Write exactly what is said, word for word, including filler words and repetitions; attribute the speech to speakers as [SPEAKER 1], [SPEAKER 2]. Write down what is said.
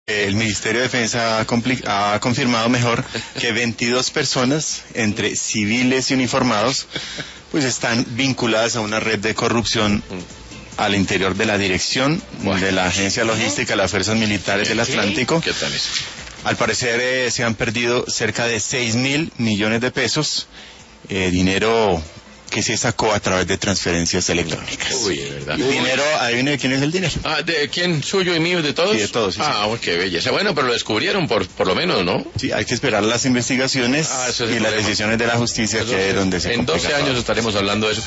[SPEAKER 1] El Ministerio de Defensa ha, compli- ha confirmado mejor que veintidós personas, entre civiles y uniformados, pues están vinculadas a una red de corrupción al interior de la dirección bueno. de la Agencia Logística de las Fuerzas Militares del Atlántico.
[SPEAKER 2] ¿Qué tal eso?
[SPEAKER 1] Al parecer eh, se han perdido cerca de seis mil millones de pesos, eh, dinero que se sacó a través de transferencias electrónicas.
[SPEAKER 2] Uy, de verdad.
[SPEAKER 1] Y dinero, adivine de quién es el dinero.
[SPEAKER 2] Ah, ¿de quién? ¿Suyo y mío? ¿De todos?
[SPEAKER 1] Sí, de todos. Sí,
[SPEAKER 2] ah,
[SPEAKER 1] sí.
[SPEAKER 2] Uy, qué belleza. Bueno, pero lo descubrieron por por lo menos, ¿no?
[SPEAKER 1] Sí, hay que esperar las investigaciones
[SPEAKER 2] ah, eso es
[SPEAKER 1] y las decisiones de la justicia, eso, que es donde se
[SPEAKER 2] En doce años
[SPEAKER 1] todo.
[SPEAKER 2] estaremos hablando de eso.